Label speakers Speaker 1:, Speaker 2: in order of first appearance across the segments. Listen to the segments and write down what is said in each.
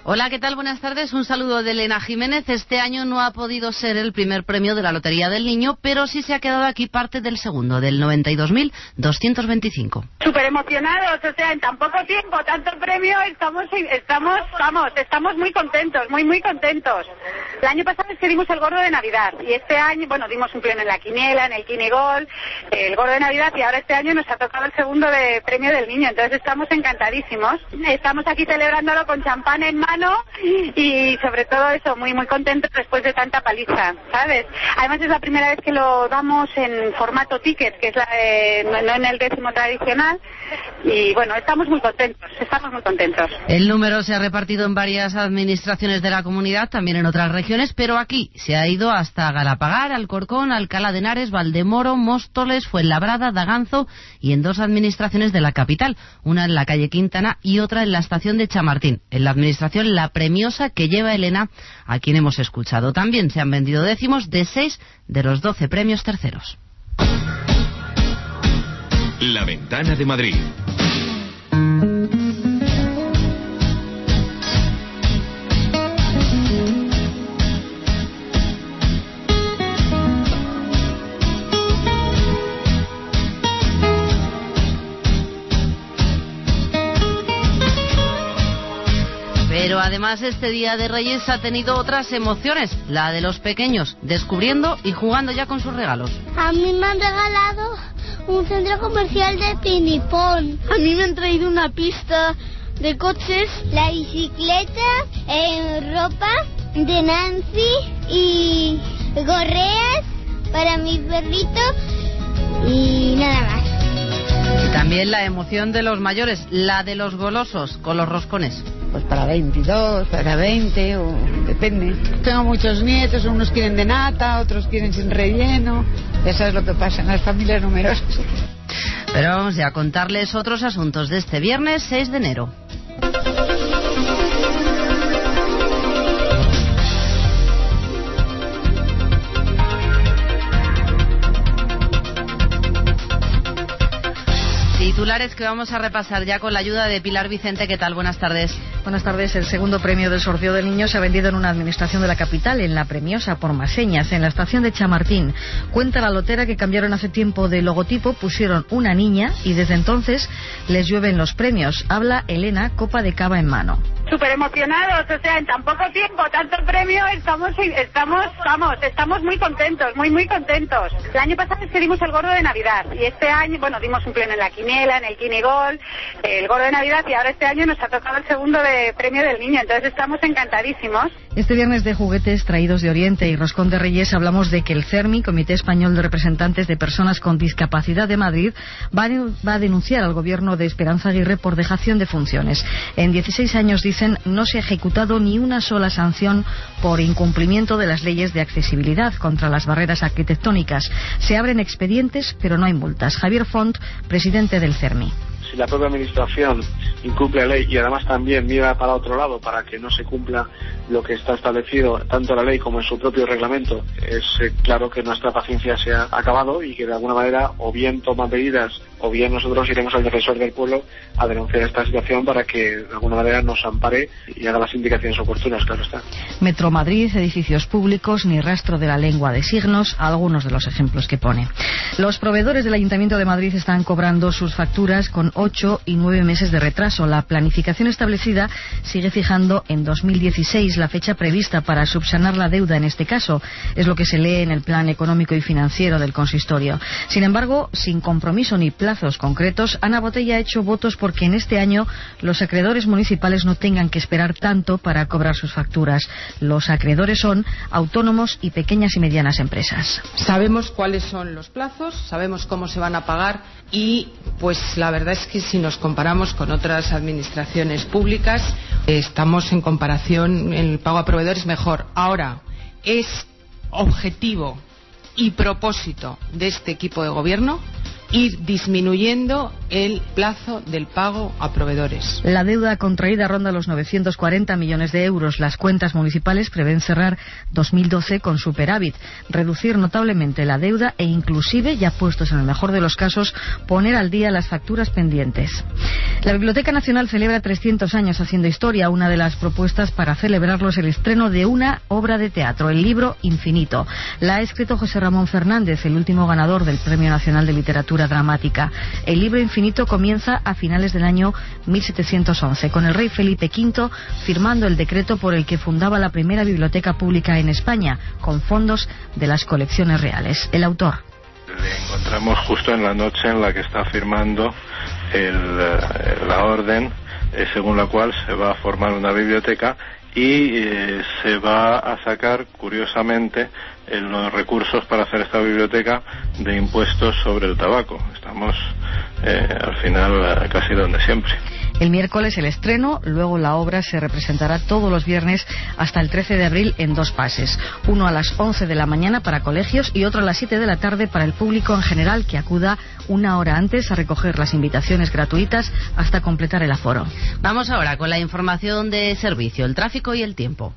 Speaker 1: Hola, ¿qué tal? Buenas tardes. Un saludo de Elena Jiménez. Este año no ha podido ser el primer premio de la Lotería del Niño, pero sí se ha quedado aquí parte del segundo, del 92.225.
Speaker 2: Súper emocionados, o sea, en tan poco tiempo, tanto premio, estamos muy contentos, muy contentos. El año pasado es que dimos el gordo de Navidad y este año, bueno, dimos un premio en la quiniela, en el Quinigol, el gordo de Navidad, y ahora este año nos ha tocado el segundo de premio del niño, entonces estamos encantadísimos. Estamos aquí celebrándolo con champán en mano y sobre todo eso, muy contentos después de tanta paliza, ¿sabes? Además es la primera vez que lo damos en formato ticket, que es no en el 10º tradicional, y bueno, estamos muy contentos.
Speaker 1: El número se ha repartido en varias administraciones de la comunidad, también en otras regiones, pero aquí se ha ido hasta Galapagar, Alcorcón, Alcalá de Henares, Valdemoro, Móstoles, Fuenlabrada, Daganzo y en 2 administraciones de la capital, una en la calle Quintana y otra en la estación de Chamartín, en la administración La Premiosa que lleva Elena, a quien hemos escuchado. También se han vendido décimos de 6 de los 12 premios terceros.
Speaker 3: La Ventana de Madrid.
Speaker 1: Pero además este Día de Reyes ha tenido otras emociones, la de los pequeños, descubriendo y jugando ya con sus regalos.
Speaker 4: A mí me han regalado un centro comercial de pinipón. A mí me han traído una pista de coches, la bicicleta, ropa de Nancy y gorreas para mi perrito y nada más.
Speaker 1: Y también la emoción de los mayores, la de los golosos con los roscones.
Speaker 5: Pues para 22, para 20, o depende. Tengo muchos nietos, unos quieren de nata, otros quieren sin relleno. Ya sabes lo que pasa en las familias numerosas.
Speaker 1: Pero vamos ya a contarles otros asuntos de este viernes 6 de enero. Titulares que vamos a repasar ya con la ayuda de Pilar Vicente. ¿Qué tal? Buenas tardes.
Speaker 6: Buenas tardes. El segundo premio del sorteo del niño se ha vendido en una administración de la capital, en La Premiosa, por Maseñas, en la estación de Chamartín. Cuenta la lotera que cambiaron hace tiempo de logotipo, pusieron una niña y desde entonces les llueven los premios. Habla Elena, copa de cava en mano.
Speaker 2: Súper emocionados, o sea, en tan poco tiempo, tanto premio, estamos muy contentos, muy contentos. El año pasado es que dimos el gordo de Navidad y este año, bueno, dimos un premio en la quiniela, en el Quinigol, el gordo de Navidad, y ahora este año nos ha tocado el segundo de premio del niño, entonces estamos encantadísimos.
Speaker 6: Este viernes de juguetes traídos de Oriente y Roscón de Reyes hablamos de que el CERMI, Comité Español de Representantes de Personas con Discapacidad de Madrid, va a denunciar al gobierno de Esperanza Aguirre por dejación de funciones. En 16 años, dicen, no se ha ejecutado ni una sola sanción por incumplimiento de las leyes de accesibilidad contra las barreras arquitectónicas. Se abren expedientes, pero no hay multas. Javier Font, presidente del CERMI.
Speaker 7: Si la propia administración incumple la ley y además también mira para otro lado para que no se cumpla lo que está establecido tanto en la ley como en su propio reglamento, es claro que nuestra paciencia se ha acabado y que de alguna manera o bien toman medidas o bien nosotros iremos al defensor del pueblo a denunciar esta situación para que de alguna manera nos ampare y haga las indicaciones oportunas, claro está.
Speaker 6: Metro Madrid, edificios públicos, ni rastro de la lengua de signos, algunos de los ejemplos que pone. Los proveedores del Ayuntamiento de Madrid están cobrando sus facturas con 8 y 9 meses de retraso. La planificación establecida sigue fijando en 2016 la fecha prevista para subsanar la deuda en este caso. Es lo que se lee en el plan económico y financiero del consistorio. Sin embargo, sin compromiso ni plazos concretos, Ana Botella ha hecho votos porque en este año los acreedores municipales no tengan que esperar tanto para cobrar sus facturas. Los acreedores son autónomos y pequeñas y medianas empresas.
Speaker 8: Sabemos cuáles son los plazos, sabemos cómo se van a pagar y pues la verdad es que si nos comparamos con otras administraciones públicas, estamos en comparación, el pago a proveedores mejor. Ahora, es objetivo y propósito de este equipo de gobierno ir disminuyendo el plazo del pago a proveedores.
Speaker 6: La deuda contraída ronda los 940 millones de euros. Las cuentas municipales prevén cerrar 2012 con superávit, reducir notablemente la deuda e inclusive, ya puestos en el mejor de los casos, poner al día las facturas pendientes. La Biblioteca Nacional celebra 300 años haciendo historia. Una de las propuestas para celebrarlo es el estreno de una obra de teatro, el libro Infinito. La ha escrito José Ramón Fernández, el último ganador del Premio Nacional de Literatura Dramática. El libro Infinito comienza a finales del año 1711, con el rey Felipe V firmando el decreto por el que fundaba la primera biblioteca pública en España, con fondos de las colecciones reales. El autor.
Speaker 9: Le encontramos justo en la noche en la que está firmando la orden según la cual se va a formar una biblioteca y se va a sacar, curiosamente, los recursos para hacer esta biblioteca de impuestos sobre el tabaco. Estamos al final casi donde siempre.
Speaker 6: El miércoles el estreno, luego la obra se representará todos los viernes hasta el 13 de abril en 2 pases. Uno a las 11 de la mañana para colegios y otro a las 7 de la tarde para el público en general, que acuda una hora antes a recoger las invitaciones gratuitas hasta completar el aforo.
Speaker 1: Vamos ahora con la información de servicio, el tráfico y el tiempo.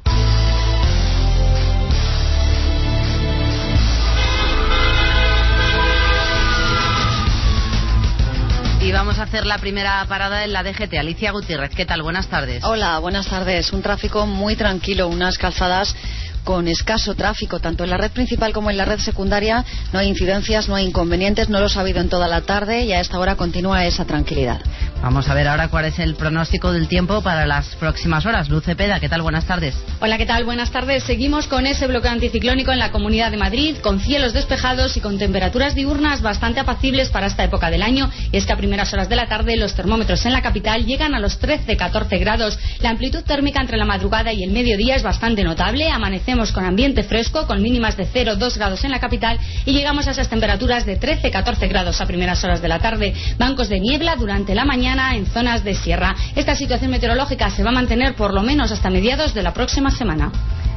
Speaker 1: Y vamos a hacer la primera parada en la DGT. Alicia Gutiérrez, ¿qué tal? Buenas tardes.
Speaker 10: Hola, buenas tardes. Un tráfico muy tranquilo, unas calzadas con escaso tráfico, tanto en la red principal como en la red secundaria. No hay incidencias, no hay inconvenientes, no los ha habido en toda la tarde y a esta hora continúa esa tranquilidad.
Speaker 1: Vamos a ver ahora cuál es el pronóstico del tiempo para las próximas horas. Luz Cepeda, ¿qué tal? Buenas tardes.
Speaker 11: Hola, ¿qué tal? Buenas tardes. Seguimos con ese bloqueo anticiclónico en la Comunidad de Madrid, con cielos despejados y con temperaturas diurnas bastante apacibles para esta época del año. Y es que a primeras horas de la tarde los termómetros en la capital llegan a los 13-14 grados. La amplitud térmica entre la madrugada y el mediodía es bastante notable. Amanecemos con ambiente fresco, con mínimas de 0-2 grados en la capital y llegamos a esas temperaturas de 13-14 grados a primeras horas de la tarde. Bancos de niebla durante la mañana en zonas de sierra. Esta situación meteorológica se va a mantener por lo menos hasta mediados de la próxima semana.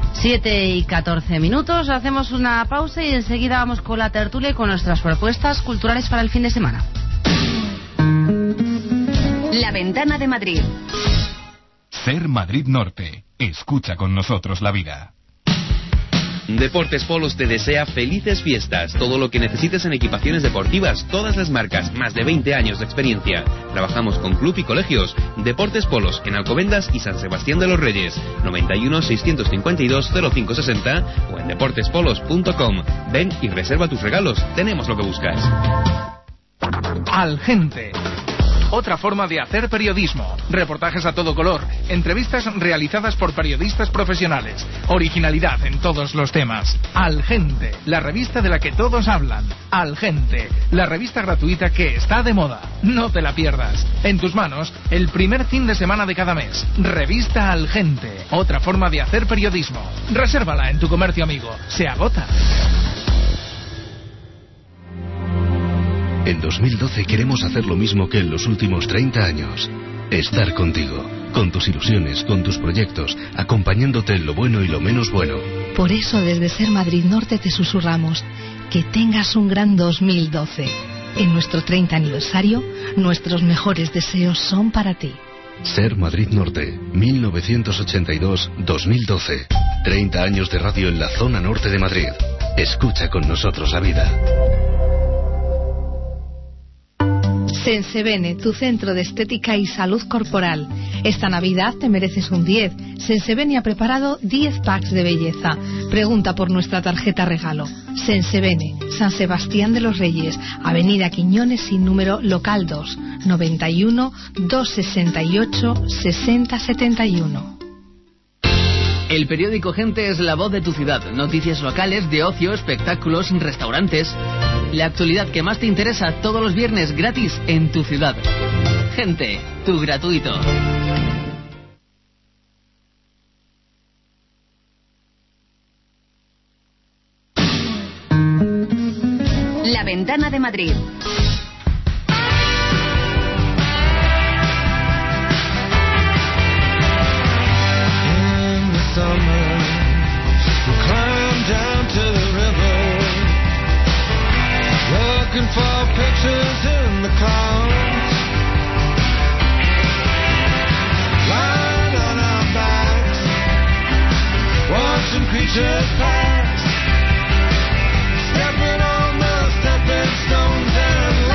Speaker 1: 7:14. Hacemos una pausa y enseguida vamos con la tertulia y con nuestras propuestas culturales para el fin de semana.
Speaker 12: La Ventana de Madrid.
Speaker 3: Ser Madrid Norte. Escucha con nosotros la vida.
Speaker 13: Deportes Polos te desea felices fiestas. Todo lo que necesites en equipaciones deportivas, todas las marcas, más de 20 años de experiencia. Trabajamos con club y colegios. Deportes Polos en Alcobendas y San Sebastián de los Reyes. 91 652 0560 o en deportespolos.com. Ven y reserva tus regalos. Tenemos lo que buscas.
Speaker 14: Al Gente. Otra forma de hacer periodismo. Reportajes a todo color. Entrevistas realizadas por periodistas profesionales. Originalidad en todos los temas. Al Gente, la revista de la que todos hablan. Al Gente, la revista gratuita que está de moda. No te la pierdas. En tus manos, el primer fin de semana de cada mes. Revista Al Gente. Otra forma de hacer periodismo. Resérvala en tu comercio amigo. Se agota.
Speaker 15: En 2012 queremos hacer lo mismo que en los últimos 30 años. Estar contigo, con tus ilusiones, con tus proyectos, acompañándote en lo bueno y lo menos bueno.
Speaker 16: Por eso desde Ser Madrid Norte te susurramos que tengas un gran 2012. En nuestro 30 aniversario, nuestros mejores deseos son para ti.
Speaker 15: Ser Madrid Norte, 1982-2012. 30 años de radio en la zona norte de Madrid. Escucha con nosotros la vida.
Speaker 16: Sensebene, tu centro de estética y salud corporal. Esta Navidad te mereces un 10. Sensebene ha preparado 10 packs de belleza. Pregunta por nuestra tarjeta regalo. Sensebene, San Sebastián de los Reyes, Avenida Quiñones sin número, local 2, 91 268 6071.
Speaker 17: El periódico Gente es la voz de tu ciudad. Noticias locales, de ocio, espectáculos, restaurantes. La actualidad que más te interesa todos los viernes gratis en tu ciudad. Gente, tu gratuito.
Speaker 12: La Ventana de Madrid.
Speaker 18: Looking for pictures in the clouds, lying on our backs, watching creatures pass, stepping on the stepping stones and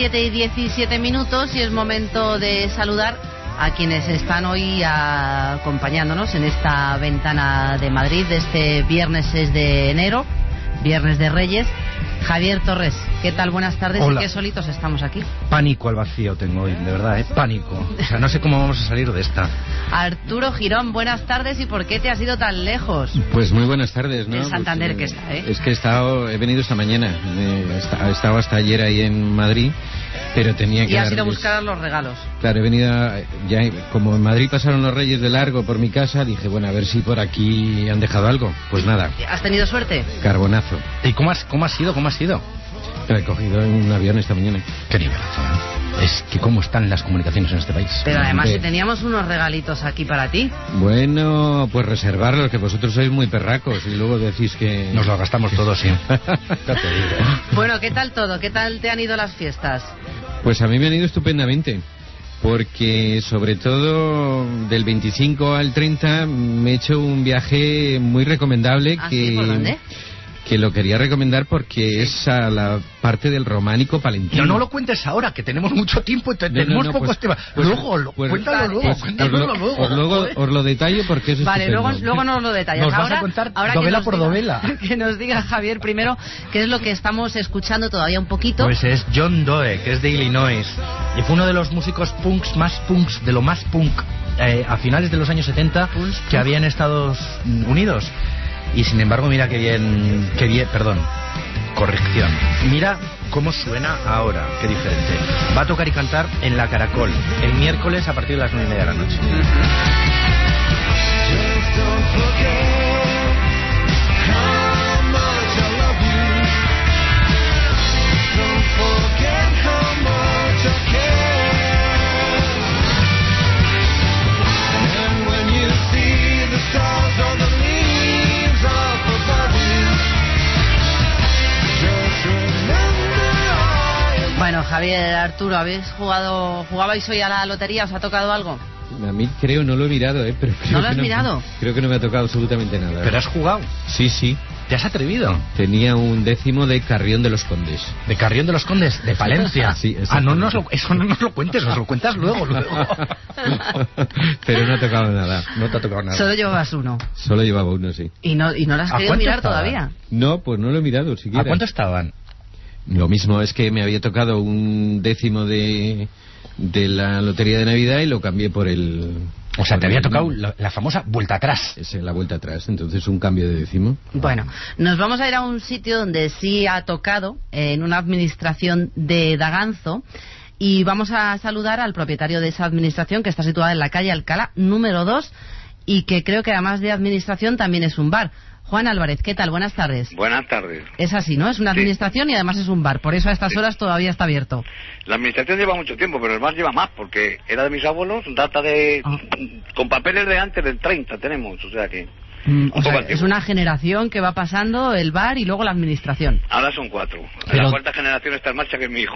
Speaker 1: 7:17 y es momento de saludar a quienes están hoy acompañándonos en esta ventana de Madrid de este viernes 6 de enero, viernes de Reyes. Javier Torres, ¿qué tal? Buenas tardes.
Speaker 19: Hola.
Speaker 1: ¿Y qué solitos estamos aquí?
Speaker 19: Pánico al vacío tengo hoy, de verdad, pánico. O sea, no sé cómo vamos a salir de esta.
Speaker 1: Arturo Girón, buenas tardes. ¿Y por qué te has ido tan lejos?
Speaker 20: Pues muy buenas tardes, ¿no?
Speaker 1: En Santander que está, ¿eh?
Speaker 20: Es que he venido esta mañana, he estado hasta ayer ahí en Madrid, pero tenía que...
Speaker 1: Y has ido a buscar los regalos.
Speaker 20: Claro, he venido, como en Madrid pasaron los Reyes de largo por mi casa, dije, bueno, a ver si por aquí han dejado algo. Pues nada.
Speaker 1: ¿Has tenido suerte?
Speaker 20: Carbonazo.
Speaker 19: ¿Y cómo has ido?
Speaker 20: He cogido un avión esta mañana.
Speaker 19: Qué nivelazo, ¿eh? Es que cómo están las comunicaciones en este país.
Speaker 1: Pero además si teníamos unos regalitos aquí para ti.
Speaker 20: Bueno, pues reservarlos, que vosotros sois muy perracos y luego decís que...
Speaker 19: Nos lo gastamos todos, sí. Ya te digo.
Speaker 1: Bueno, ¿qué tal todo? ¿Qué tal te han ido las fiestas?
Speaker 20: Pues a mí me han ido estupendamente, porque sobre todo del 25 al 30 me he hecho un viaje muy recomendable.
Speaker 1: ¿Sí? ¿Por dónde?
Speaker 20: Que lo quería recomendar porque es a la parte del románico palentino.
Speaker 19: No lo cuentes ahora, que tenemos mucho tiempo y tenemos pocos temas. Cuéntalo luego.
Speaker 20: Os lo detallo porque es
Speaker 1: vale,
Speaker 20: estupendo.
Speaker 1: luego nos lo detallas.
Speaker 19: Nos vas a contar novela por novela.
Speaker 1: Que nos diga Javier primero qué es lo que estamos escuchando todavía un poquito.
Speaker 19: Pues es John Doe, que es de Illinois, y fue uno de los músicos punks más punks, de lo más punk, a finales de los años 70 que había en Estados Unidos. Y sin embargo, mira qué bien, corrección. Mira cómo suena ahora, qué diferente. Va a tocar y cantar en La Caracol el miércoles a partir de las 9:30 de la noche.
Speaker 1: Bueno, Javier, Arturo, ¿jugabais hoy a la lotería? ¿Os ha tocado algo?
Speaker 20: A mí no lo he mirado, pero creo
Speaker 1: ¿No lo has mirado?
Speaker 20: Creo que no me ha tocado absolutamente nada.
Speaker 19: ¿Pero has jugado?
Speaker 20: Sí.
Speaker 19: ¿Te has atrevido?
Speaker 20: Tenía un décimo de Carrión de los Condes.
Speaker 19: ¿De Carrión de los Condes? ¿De Palencia?
Speaker 20: Sí,
Speaker 19: eso no nos lo cuentes, nos lo cuentas luego.
Speaker 20: Pero no ha tocado nada.
Speaker 19: No te ha tocado nada.
Speaker 1: Solo llevabas uno.
Speaker 20: Solo llevaba uno, sí.
Speaker 1: ¿Y no lo has querido mirar todavía?
Speaker 20: No, pues no lo he mirado siquiera.
Speaker 19: ¿A cuánto estaban?
Speaker 20: Lo mismo, es que me había tocado un décimo de la lotería de Navidad y lo cambié por el...
Speaker 19: O sea, te había tocado la famosa vuelta atrás.
Speaker 20: La vuelta atrás, entonces un cambio de décimo.
Speaker 1: Bueno, nos vamos a ir a un sitio donde sí ha tocado, en una administración de Daganzo, y vamos a saludar al propietario de esa administración, que está situada en la calle Alcalá, número 2, y que creo que además de administración también es un bar. Juan Álvarez, ¿qué tal? Buenas tardes.
Speaker 21: Buenas tardes.
Speaker 1: Es así, ¿no? Es una administración y además es un bar, por eso a estas horas todavía está abierto.
Speaker 21: La administración lleva mucho tiempo, pero el bar lleva más, porque era de mis abuelos, data de... con papeles de antes del 30 tenemos, o sea que...
Speaker 1: O sea, es una generación que va pasando el bar y luego la administración.
Speaker 21: Ahora son 4.
Speaker 19: Pero...
Speaker 21: La cuarta generación está en marcha, que es mi hijo.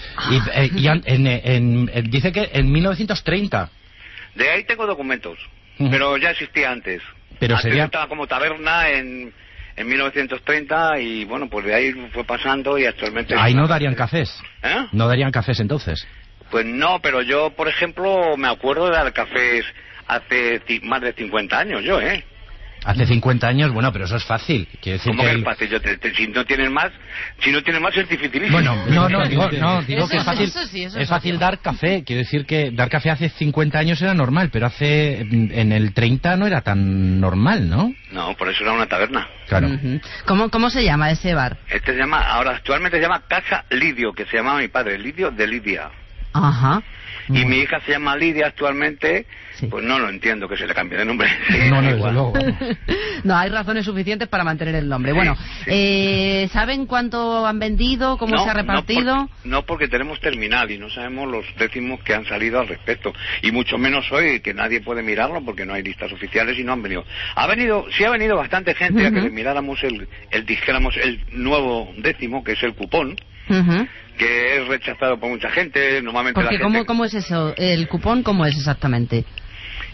Speaker 19: Dice que en 1930.
Speaker 21: De ahí tengo documentos, pero ya existía antes.
Speaker 19: Pero
Speaker 21: antes
Speaker 19: sería...
Speaker 21: estaba como taberna en 1930 y bueno, pues de ahí fue pasando y actualmente...
Speaker 19: Ahí no darían cafés.
Speaker 21: ¿Eh?
Speaker 19: No darían cafés entonces.
Speaker 21: Pues no, pero yo, por ejemplo, me acuerdo de dar cafés hace más de 50 años, yo, ¿eh?
Speaker 19: Hace 50 años, bueno, pero eso es fácil. Quiero decir
Speaker 21: ¿Cómo que es fácil? Si no tienes más es dificilísimo.
Speaker 19: Bueno, digo que es fácil. Es fácil dar café. Quiero decir que dar café hace 50 años era normal, pero en el 30 no era tan normal, ¿no?
Speaker 21: No, por eso era una taberna.
Speaker 19: Claro.
Speaker 1: ¿Cómo se llama ese bar?
Speaker 21: Actualmente se llama Casa Lidio, que se llamaba mi padre, Lidio de Lidia.
Speaker 1: Ajá.
Speaker 21: Y mi hija se llama Lidia actualmente, pues no lo entiendo que se le cambie de nombre.
Speaker 19: No, desde luego.
Speaker 1: No, hay razones suficientes para mantener el nombre. Bueno, ¿saben cuánto han vendido? ¿Cómo se ha repartido?
Speaker 21: No, porque tenemos terminal y no sabemos los décimos que han salido al respecto. Y mucho menos hoy, que nadie puede mirarlo porque no hay listas oficiales y no han venido. Sí ha venido bastante gente a que le miráramos dijéramos el nuevo décimo, que es el cupón. Que es rechazado por mucha gente, normalmente.
Speaker 1: Porque ¿cómo es eso? ¿El cupón cómo es exactamente?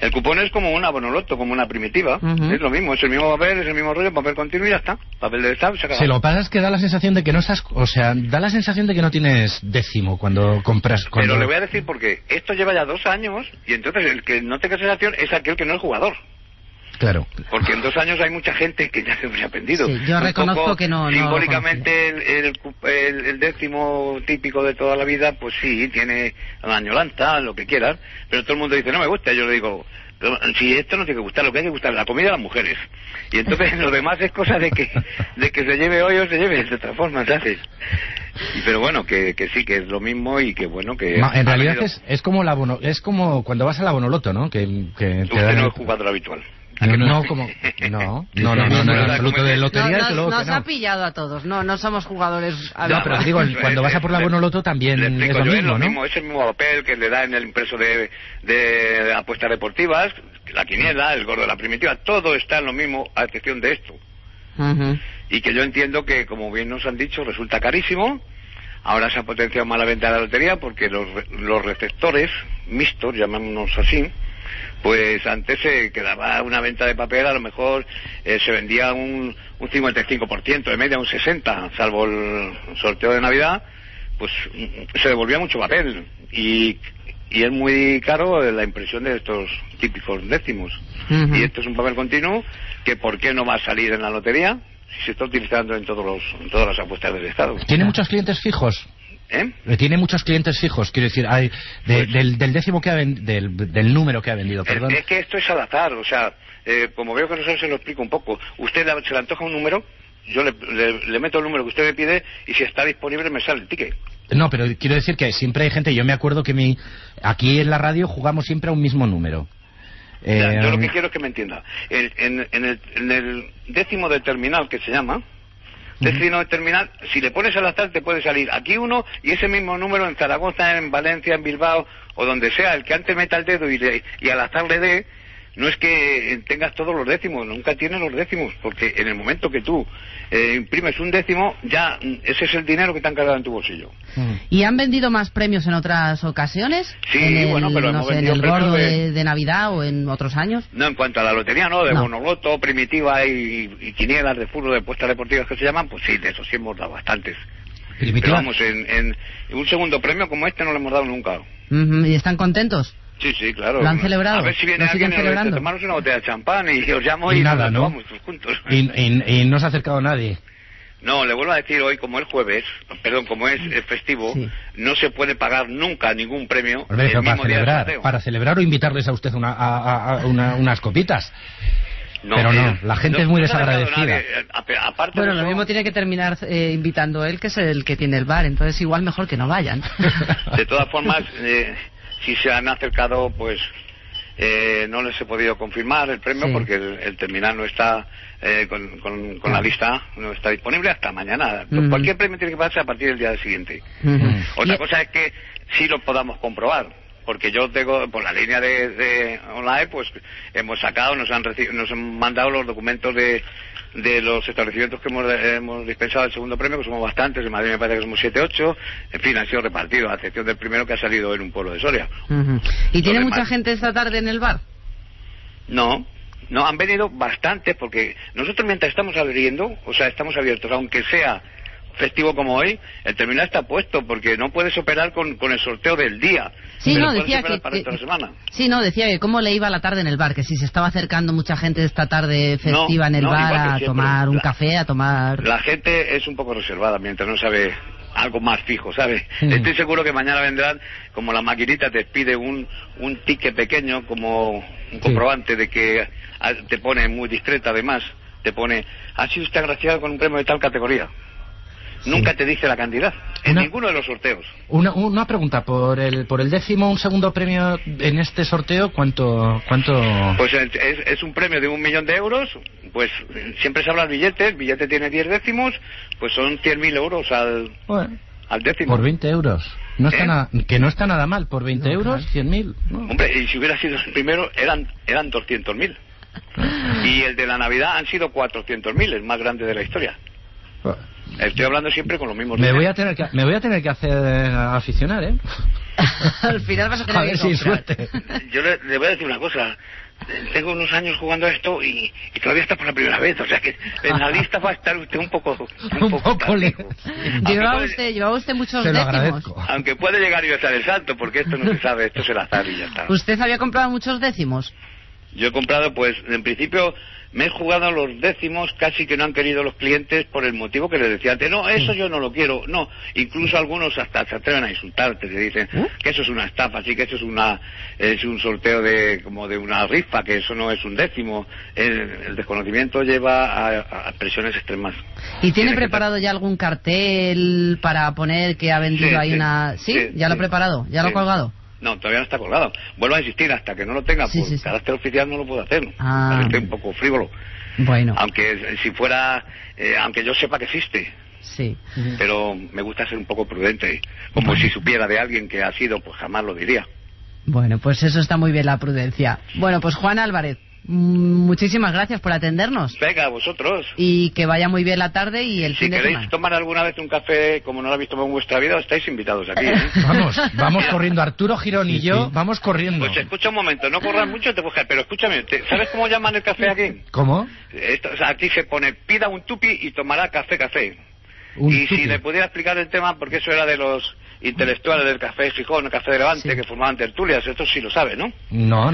Speaker 21: El cupón es como una bonoloto, como una primitiva. Es lo mismo, es el mismo papel, es el mismo rollo, papel continuo y ya está. Papel de Estado, se acaba.
Speaker 19: Sí, lo que pasa es que da la sensación de que no estás... O sea, da la sensación de que no tienes décimo cuando compras...
Speaker 21: Pero le voy a decir porque esto lleva ya 2 años y entonces el que no tenga sensación es aquel que no es jugador.
Speaker 19: Claro.
Speaker 21: Porque en 2 años hay mucha gente que ya se ha aprendido.
Speaker 1: Sí, yo reconozco que no...
Speaker 21: Simbólicamente el décimo típico de toda la vida, pues sí, tiene la añolanta, lo que quieras, pero todo el mundo dice, no me gusta. Yo le digo, si esto no tiene que gustar, lo que hay que gustar es la comida de las mujeres. Y entonces lo demás es cosa de que se lleve hoy o se lleve de otra forma, ¿sabes? Pero bueno, que sí, que es lo mismo y que bueno, que...
Speaker 19: En realidad es como cuando vas a la Bonoloto, ¿no? Que
Speaker 21: usted no es jugador habitual.
Speaker 19: No, en absoluto de lotería.
Speaker 1: Nos ha pillado a todos, no somos jugadores.
Speaker 19: No, pero digo, cuando vas a por la Bonoloto también es lo mismo, ¿no?
Speaker 21: Es el mismo papel que le da en el impreso de apuestas deportivas, la quiniela, el gordo de la primitiva, todo está en lo mismo, a excepción de esto. Y que yo entiendo que, como bien nos han dicho, resulta carísimo. Ahora se ha potenciado más la venta de la lotería porque los receptores mixtos, llamémonos así, pues antes se quedaba una venta de papel, a lo mejor se vendía un 55%, de media un 60%, salvo el sorteo de Navidad, pues se devolvía mucho papel y es muy caro la impresión de estos típicos décimos. Y esto es un papel continuo que ¿por qué no va a salir en la lotería si se está utilizando en todas las apuestas del Estado?
Speaker 19: ¿Tiene muchos clientes fijos? Tiene muchos clientes fijos, quiero decir, hay del décimo que del número que ha vendido, perdón.
Speaker 21: Es que esto es al azar, o sea, como veo que nosotros se lo explico un poco. Usted se le antoja un número, yo le meto el número que usted me pide y si está disponible me sale el ticket.
Speaker 19: No, pero quiero decir que siempre hay gente, yo me acuerdo que aquí en la radio jugamos siempre a un mismo número.
Speaker 21: Yo lo que quiero es que me entienda. En el décimo del terminal, que se llama... Décimo de terminal, si le pones al azar te puede salir aquí uno y ese mismo número en Zaragoza, en Valencia, en Bilbao o donde sea. El que antes meta el dedo y al azar le dé, no es que tengas todos los décimos, nunca tienes los décimos, porque en el momento que tú imprimes un décimo, ya ese es el dinero que te han cargado en tu bolsillo.
Speaker 1: ¿Y han vendido más premios en otras ocasiones?
Speaker 21: Sí, pero hemos vendido
Speaker 1: en el gordo de Navidad o en otros años.
Speaker 21: No, en cuanto a la lotería, no, de bonoloto, primitiva y quinielas de fútbol, de apuestas deportivas que se llaman, pues sí, de eso sí hemos dado bastantes.
Speaker 19: ¿Primitiva?
Speaker 21: Pero vamos, en un segundo premio como este no lo hemos dado nunca.
Speaker 1: ¿Y están contentos?
Speaker 21: Sí, claro.
Speaker 1: ¿Lo han celebrado?
Speaker 21: A ver si viene alguien a tomarnos una botella de champán y os llamo y
Speaker 19: nada,
Speaker 21: nos
Speaker 19: ¿no?
Speaker 21: vamos juntos.
Speaker 19: Y no se ha acercado nadie.
Speaker 21: No, le vuelvo a decir hoy, como es jueves, como es festivo, no se puede pagar nunca ningún premio.
Speaker 19: Hombre, para celebrar o invitarles a usted unas copitas.
Speaker 21: No,
Speaker 19: pero no, la gente es muy desagradecida.
Speaker 21: Aparte
Speaker 1: lo mismo tiene que terminar invitando él, que es el que tiene el bar, entonces igual mejor que no vayan.
Speaker 21: De todas formas, si se han acercado, pues no les he podido confirmar el premio porque el terminal no está con la lista, no está disponible hasta mañana. Cualquier premio tiene que pasarse a partir del día siguiente. Otra cosa es que sí lo podamos comprobar. Porque yo tengo, por la línea de online, pues hemos sacado, nos han mandado los documentos de los establecimientos que hemos dispensado el segundo premio, que somos bastantes, en Madrid me parece que somos 7, 8, en fin, han sido repartidos, a excepción del primero que ha salido en un pueblo de Soria.
Speaker 1: ¿Y tiene mucha gente esta tarde en el bar?
Speaker 21: No, han venido bastantes, porque nosotros mientras estamos abriendo, o sea, estamos abiertos, aunque sea festivo como hoy, el terminal está puesto porque no puedes operar con el sorteo del día.
Speaker 1: Sí, no, decía
Speaker 21: decía
Speaker 1: que cómo le iba la tarde en el bar, que si se estaba acercando mucha gente esta tarde festiva en el bar a tomar un café, a tomar...
Speaker 21: La gente es un poco reservada mientras no sabe algo más fijo, ¿sabes? Estoy seguro que mañana vendrán, como la maquinita te pide un ticket pequeño, como un comprobante de que te pone muy discreta, además, te pone, ha sido usted agraciado con un premio de tal categoría. Nunca te dice la cantidad, en ninguno de los sorteos.
Speaker 19: Una pregunta, por el décimo, un segundo premio en este sorteo, ¿cuánto?
Speaker 21: Pues es un premio de 1 millón de euros, pues siempre se habla del billete, el billete tiene 10 décimos, pues son 100.000 euros al décimo.
Speaker 19: Por 20 euros. No está que no está nada mal, por 20 euros, 100.000. No.
Speaker 21: Hombre, y si hubiera sido el primero, eran 200.000. Y el de la Navidad han sido 400.000, el más grande de la historia. Estoy hablando siempre con los mismos.
Speaker 19: Me voy a tener que hacer aficionar, ¿eh?
Speaker 1: Al final vas a tener que comprar.
Speaker 19: Suerte.
Speaker 21: Yo le voy a decir una cosa. Tengo unos años jugando a esto y todavía está por la primera vez, o sea que en la lista va a estar usted un poco
Speaker 19: lejos.
Speaker 1: Llevaba usted muchos décimos.
Speaker 21: Aunque puede llegar y besar el salto, porque esto no se sabe, esto es el azar y ya está.
Speaker 1: ¿Usted había comprado muchos décimos?
Speaker 21: Yo he comprado, pues, en principio me he jugado los décimos, casi que no han querido los clientes por el motivo que les decía antes. No, eso yo no lo quiero. No, incluso algunos hasta se atreven a insultarte, te dicen que eso es una estafa, así que eso es un sorteo como de una rifa, que eso no es un décimo. El desconocimiento lleva a presiones extremas.
Speaker 1: ¿Y tiene preparado ya algún cartel para poner que ha vendido ahí una...? ¿Sí? ¿Ya lo ha preparado? ¿Ya lo ha colgado?
Speaker 21: No, todavía no está colgado. Vuelvo a insistir, hasta que no lo tenga por carácter oficial no lo puedo hacer. Parece un poco frívolo.
Speaker 1: Bueno.
Speaker 21: Aunque si fuera, aunque yo sepa que existe.
Speaker 1: Sí.
Speaker 21: Pero me gusta ser un poco prudente. Como si supiera de alguien que ha sido, pues jamás lo diría.
Speaker 1: Bueno, pues eso está muy bien, la prudencia. Bueno, pues Juan Álvarez, muchísimas gracias por atendernos.
Speaker 21: Venga, vosotros.
Speaker 1: Y que vaya muy bien la tarde y el fin de semana.
Speaker 21: Si queréis tomar alguna vez un café como no lo habéis tomado en vuestra vida, estáis invitados aquí, ¿eh?
Speaker 19: Vamos corriendo, Arturo Girón y yo, vamos corriendo.
Speaker 21: Pues escucha un momento, no corras mucho, pero escúchame, ¿sabes cómo llaman el café aquí?
Speaker 19: ¿Cómo?
Speaker 21: Aquí se pone, pida un tupi y tomará café. Si le pudiera explicar el tema, porque eso era de los intelectuales del Café de Gijón, el Café de Levante, que formaban tertulias, esto sí lo sabe, ¿no?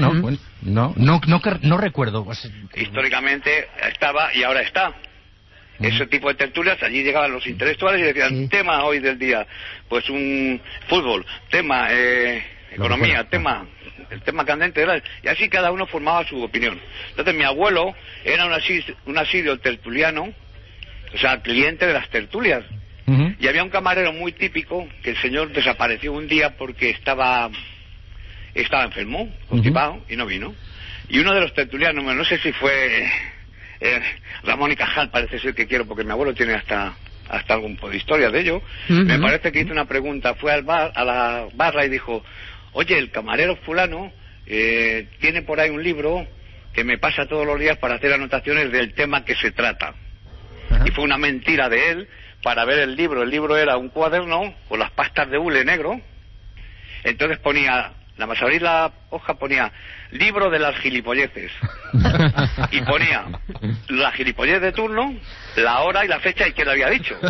Speaker 19: No recuerdo.
Speaker 21: Históricamente estaba y ahora está. Ese tipo de tertulias, allí llegaban los intelectuales y decían, tema hoy del día, pues un fútbol, tema economía, el tema candente, y así cada uno formaba su opinión. Entonces mi abuelo era un asiduo tertuliano, o sea, cliente de las tertulias. Y había un camarero muy típico que el señor desapareció un día porque estaba enfermo, constipado, y no vino. Y uno de los tertulianos, no sé si fue Ramón y Cajal, parece ser que quiero, porque mi abuelo tiene hasta algún tipo de historia de ello. Me parece que hizo una pregunta, fue a la barra y dijo, oye, el camarero fulano tiene por ahí un libro que me pasa todos los días para hacer anotaciones del tema que se trata. Y fue una mentira de él. Para ver el libro era un cuaderno con las pastas de hule negro. Entonces ponía, nada más abrir la hoja ponía libro de las gilipolleces. Y ponía la gilipollez de turno, la hora y la fecha y quién lo había dicho.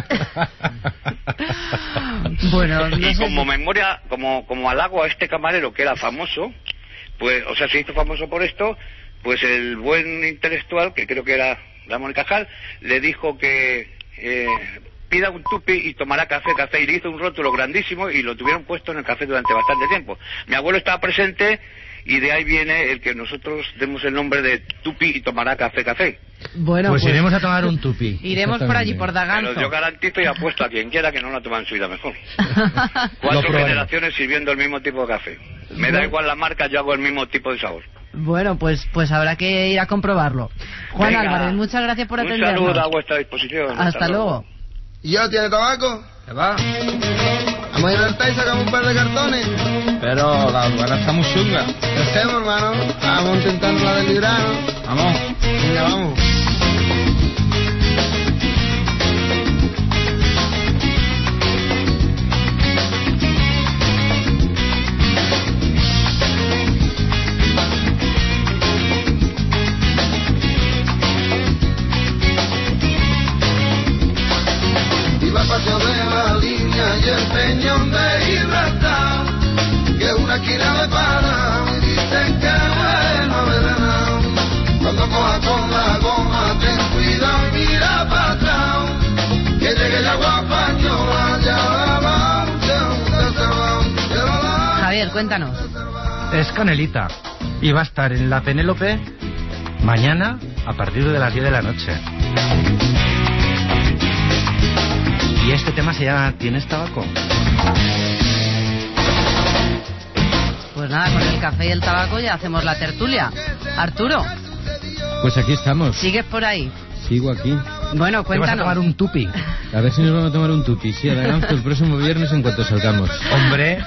Speaker 1: Bueno,
Speaker 21: y como memoria, como halago a este camarero que era famoso, pues, o sea, se hizo famoso por esto, pues el buen intelectual, que creo que era Ramón y Cajal, le dijo que pida un tupi y tomará café, y le hizo un rótulo grandísimo y lo tuvieron puesto en el café durante bastante tiempo. Mi abuelo estaba presente y de ahí viene el que nosotros demos el nombre de tupi y tomará café.
Speaker 1: Bueno,
Speaker 19: pues iremos a tomar un tupi.
Speaker 1: Iremos por allí, por Daganzo.
Speaker 21: Pero yo garantizo y apuesto a quien quiera que no la toma en su vida mejor. 4 generaciones sirviendo el mismo tipo de café. Me da igual la marca, yo hago el mismo tipo de sabor.
Speaker 1: Bueno, pues habrá que ir a comprobarlo. Juan Álvarez, muchas gracias por atendernos.
Speaker 21: Un saludo a vuestra disposición.
Speaker 1: Hasta luego.
Speaker 4: ¿Y ya tiene tabaco?
Speaker 22: ¿Qué va?
Speaker 4: Vamos a ir al TAI y sacamos un par de cartones.
Speaker 22: Pero la aduana está muy chunga.
Speaker 4: ¿Qué hacemos, hermano? Vamos a intentar la del librano.
Speaker 22: Vamos.
Speaker 4: Venga, vamos.
Speaker 18: Paseo de la línea y el peñón de Gibraltar, que una esquina me para y dicen que bueno verano. Cuando coja con la goma ten cuidado y mira para atrás, que llegue el agua española, ya va.
Speaker 1: Javier, cuéntanos.
Speaker 19: Es Canelita y va a estar en la Penélope mañana a partir de las 10 de la noche. Y este tema se llama ¿Tienes tabaco?
Speaker 1: Pues nada, con el café y el tabaco ya hacemos la tertulia. Arturo.
Speaker 20: Pues aquí estamos.
Speaker 1: ¿Sigues por ahí?
Speaker 20: Sigo aquí.
Speaker 1: Bueno, cuéntanos.
Speaker 19: ¿Te vas a tomar un tupi?
Speaker 20: A ver si nos vamos a tomar un tupi. Sí, adelante el próximo viernes en cuanto salgamos.
Speaker 19: Hombre,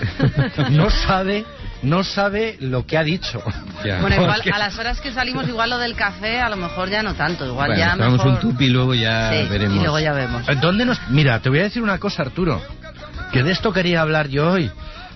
Speaker 19: no sabe lo que ha dicho.
Speaker 20: Ya.
Speaker 1: Bueno, igual a las horas que salimos, igual lo del café, a lo mejor ya no tanto. Igual
Speaker 20: bueno,
Speaker 1: ya
Speaker 20: tomamos
Speaker 1: mejor...
Speaker 20: un tupi y luego ya veremos.
Speaker 1: Y luego ya vemos.
Speaker 19: Mira, te voy a decir una cosa, Arturo, que de esto quería hablar yo hoy.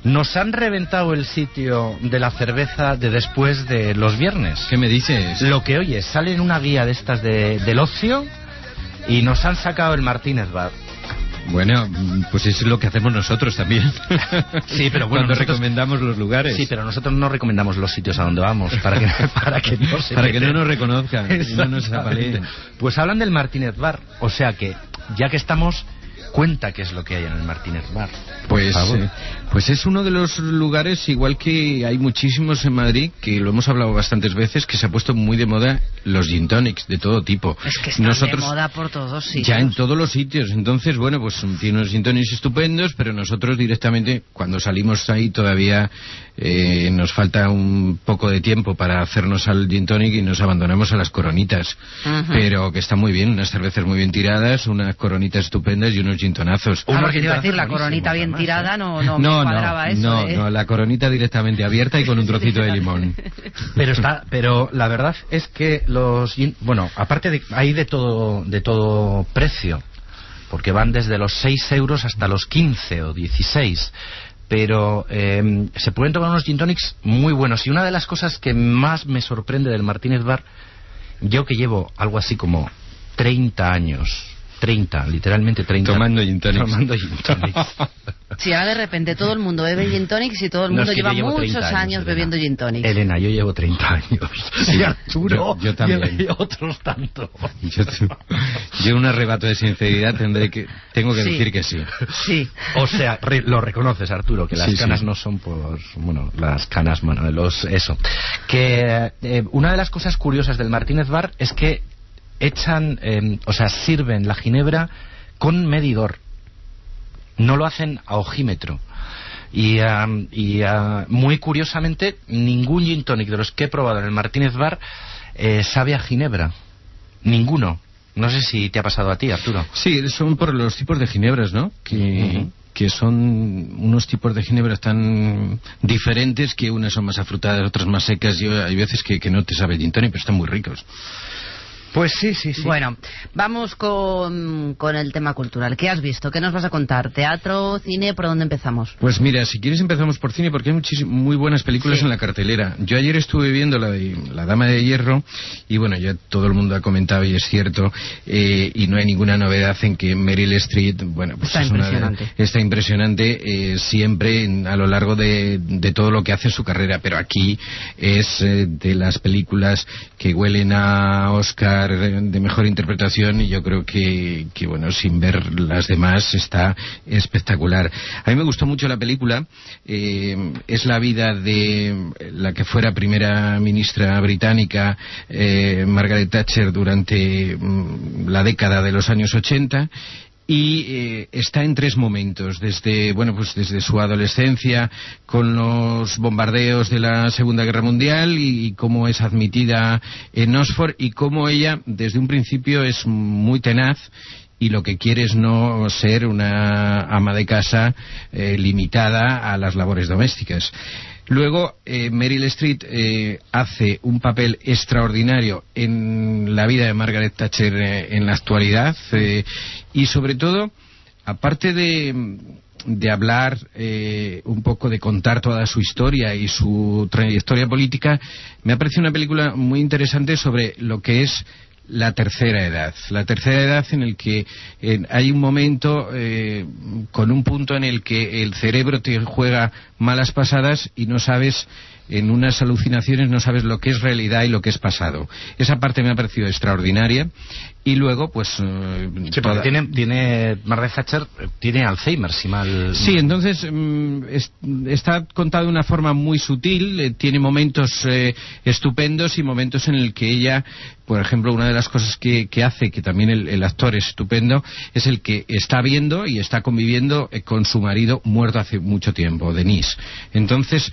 Speaker 19: Nos han reventado el sitio de la cerveza de después de los viernes.
Speaker 20: ¿Qué me dices?
Speaker 19: Lo que oyes, sale en una guía de estas del ocio y nos han sacado el Martínez Bar.
Speaker 20: Bueno, pues es lo que hacemos nosotros también.
Speaker 19: Sí, pero bueno,
Speaker 20: cuando recomendamos los lugares.
Speaker 19: Sí, pero nosotros no recomendamos los sitios a donde vamos para que no
Speaker 20: nos reconozcan y no nos apaleen.
Speaker 19: Pues hablan del Martínez Bar, o sea que ya que estamos, cuenta qué es lo que hay en el Martínez Bar.
Speaker 20: Pues es uno de los lugares, igual que hay muchísimos en Madrid, que lo hemos hablado bastantes veces, que se ha puesto muy de moda los gin tonics de todo tipo.
Speaker 1: Es que están de moda por todos sitios.
Speaker 20: Ya en todos los sitios. Entonces, bueno, pues tiene unos gin tonics estupendos, pero nosotros directamente, cuando salimos ahí todavía nos falta un poco de tiempo para hacernos al gin tonic y nos abandonamos a las coronitas. Pero que está muy bien, unas cervezas muy bien tiradas, unas coronitas estupendas y unos gin tonazos.
Speaker 1: Claro, que te iba a decir, la coronita bien tirada no me cuadraba eso.
Speaker 20: No, la coronita directamente abierta y con un trocito de limón.
Speaker 19: Pero la verdad es que aparte de hay de todo precio, porque van desde los 6 euros hasta los 15 o 16. Pero se pueden tomar unos gin tonics muy buenos. Y una de las cosas que más me sorprende del Martínez Bar, yo que llevo algo así como 30 años, literalmente 30.
Speaker 20: Tomando gin tonics.
Speaker 1: Si ahora de repente todo el mundo bebe gin tonics y todo el mundo lleva muchos años bebiendo gin tonics.
Speaker 19: Elena, yo llevo 30 años.
Speaker 20: Sí,
Speaker 19: y Arturo,
Speaker 20: yo también.
Speaker 19: Y otros tanto.
Speaker 20: Yo un arrebato de sinceridad tengo que decir que sí.
Speaker 1: Sí.
Speaker 19: O sea, lo reconoces, Arturo, que las canas no son por... Bueno, las canas, eso. Que una de las cosas curiosas del Martínez Bar es que sirven la ginebra con medidor. No lo hacen a ojímetro. Y muy curiosamente, ningún gin tonic de los que he probado en el Martínez Bar sabe a ginebra. Ninguno. No sé si te ha pasado a ti, Arturo.
Speaker 20: Sí, son por los tipos de ginebras, ¿no? Que son unos tipos de ginebras tan diferentes, que unas son más afrutadas, otras más secas. Hay veces que no te sabe gin tonic, pero están muy ricos.
Speaker 19: Pues sí.
Speaker 1: Bueno, vamos con el tema cultural. ¿Qué has visto? ¿Qué nos vas a contar? ¿Teatro, cine? ¿Por dónde empezamos?
Speaker 20: Pues mira, si quieres empezamos por cine, porque hay muy buenas películas en la cartelera. Yo ayer estuve viendo la Dama de Hierro, y bueno, ya todo el mundo ha comentado, y es cierto, y no hay ninguna novedad en que Meryl Streep, bueno, pues está impresionante siempre a lo largo de todo lo que hace en su carrera, pero aquí es de las películas que huelen a Oscar de mejor interpretación, y yo creo que bueno, sin ver las demás, está espectacular. A mí me gustó mucho la película. Es la vida de la que fuera primera ministra británica, Margaret Thatcher, durante la década de los años 80. Y está en 3 momentos, desde su adolescencia, con los bombardeos de la Segunda Guerra Mundial, y cómo es admitida en Oxford, y cómo ella desde un principio es muy tenaz y lo que quiere es no ser una ama de casa limitada a las labores domésticas. Luego, Meryl Streep hace un papel extraordinario en la vida de Margaret Thatcher en la actualidad, y sobre todo, aparte de hablar un poco, de contar toda su historia y su trayectoria política, me ha parecido una película muy interesante sobre lo que es la tercera edad en el que hay un momento con un punto en el que el cerebro te juega malas pasadas y no sabes, en unas alucinaciones no sabes lo que es realidad y lo que es pasado. Esa parte me ha parecido extraordinaria. Y luego, pues...
Speaker 19: sí, porque tiene Margaret Thatcher, tiene Alzheimer, si mal...
Speaker 20: Sí, entonces está contado de una forma muy sutil, tiene momentos estupendos y momentos en el que ella, por ejemplo, una de las cosas que hace, que también el actor es estupendo, es el que está viendo y está conviviendo con su marido muerto hace mucho tiempo, Denise. Entonces,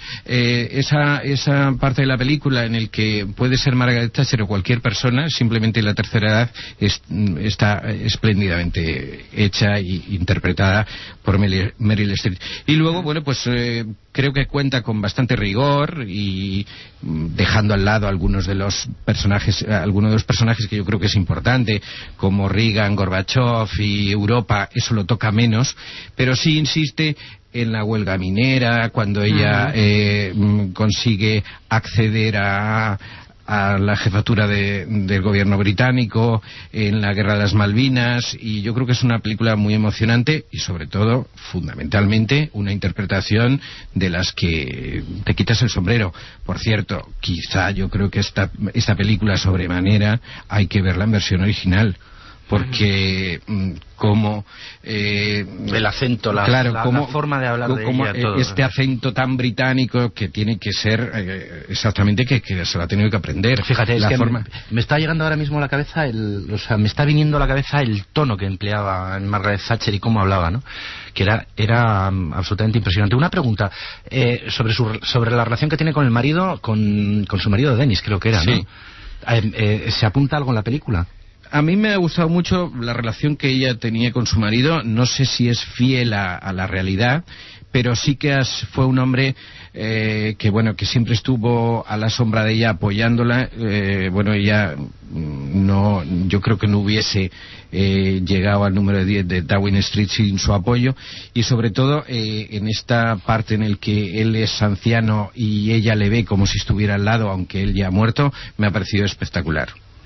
Speaker 20: esa parte de la película en el que puede ser Margaret Thatcher o cualquier persona, simplemente la tercera edad, está espléndidamente hecha e interpretada por Meryl Streep. Y luego, bueno, pues creo que cuenta con bastante rigor, y dejando al lado algunos de los personajes que yo creo que es importante, como Reagan, Gorbachev y Europa, eso lo toca menos, pero sí insiste en la huelga minera, cuando ella consigue acceder a la jefatura del gobierno británico, en la guerra de las Malvinas, y yo creo que es una película muy emocionante y sobre todo, fundamentalmente, una interpretación de las que te quitas el sombrero. Por cierto, quizá yo creo que esta película sobremanera hay que verla en versión original, porque como
Speaker 19: el acento, la forma de hablar de ella, todo,
Speaker 20: este acento tan británico que tiene que ser exactamente que se lo ha tenido que aprender.
Speaker 19: Fíjate, es que me está llegando ahora mismo a la cabeza me está viniendo a la cabeza el tono que empleaba en Margaret Thatcher y cómo hablaba, ¿no? Que era absolutamente impresionante. Una pregunta sobre la relación que tiene con el marido, con su marido Dennis, creo que era, ¿no?
Speaker 20: Sí.
Speaker 19: ¿Se apunta algo en la película?
Speaker 20: A mí me ha gustado mucho la relación que ella tenía con su marido. No sé si es fiel a la realidad, pero sí que fue un hombre que siempre estuvo a la sombra de ella, apoyándola. Ella yo creo que no hubiese llegado al número 10 de Downing Street sin su apoyo, y sobre todo en esta parte en el que él es anciano y ella le ve como si estuviera al lado, aunque él ya ha muerto, me ha parecido espectacular.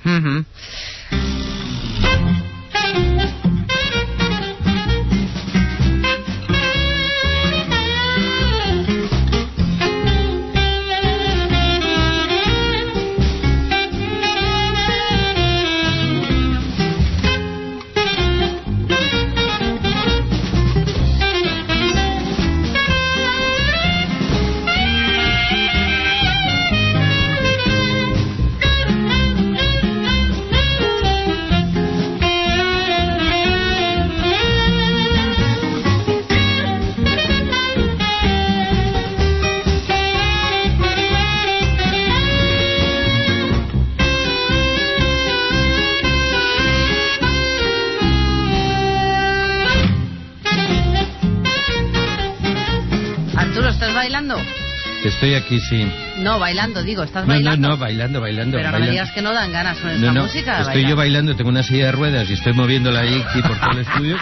Speaker 20: Estoy aquí, sí.
Speaker 1: No, bailando, digo, ¿estás bailando?
Speaker 20: No, bailando.
Speaker 1: Pero no me digas que no dan ganas con esta música.
Speaker 20: Estoy yo bailando, tengo una silla de ruedas y estoy moviéndola ahí aquí por todo el estudio.